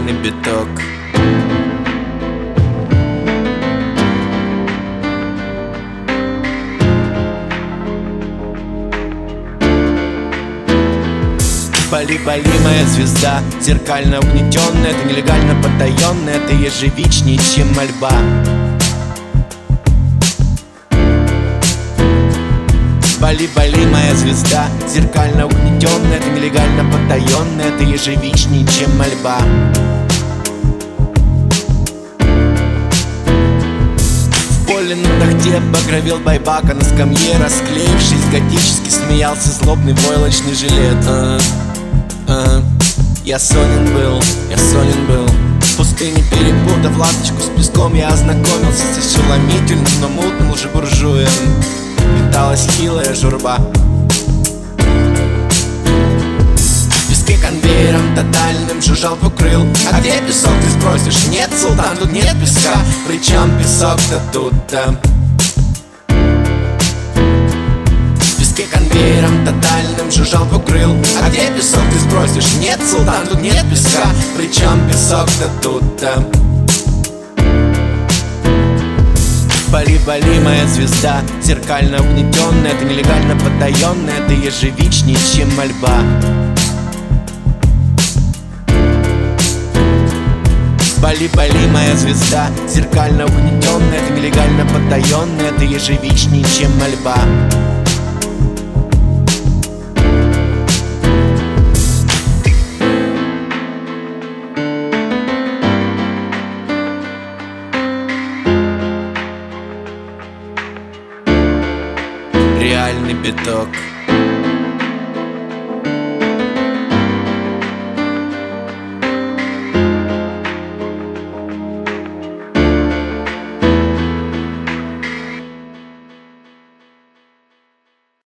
реальный биток. Боли, боли, моя звезда, зеркально угнетенная, ты нелегально потаенная, ты ежевичней, чем мольба. Боли, боли, моя звезда, зеркально угнетенная, ты нелегально потаенная, ты ежевичней, чем мольба. В поле на тахте багровел байбака на скамье, расклеившись, готически смеялся злобный войлочный жилет. Я сонен был. В пустыне перепутав ласточку с песком, я ознакомился с ошеломительным, но мутным уже буржуем. Питалась хилая журба. В песке конвейером тотальным жужжал покрыл. А где песок, ты спросишь? Нет, султан, тут нет песка. Причем песок-то тут-то? Конвейером тотальным жужжал покрыл. А где песок, ты спросишь? Нет, султан, тут нет песка. Причем песок-то тут-то? Боли, боли, моя звезда, зеркально угнетенная, ты нелегально потаенная, ты ежевичней, чем мольба. Боли, боли, моя звезда, зеркально угнетенная, ты нелегально потаенная, ты ежевичней, чем мольба. Реальный биток.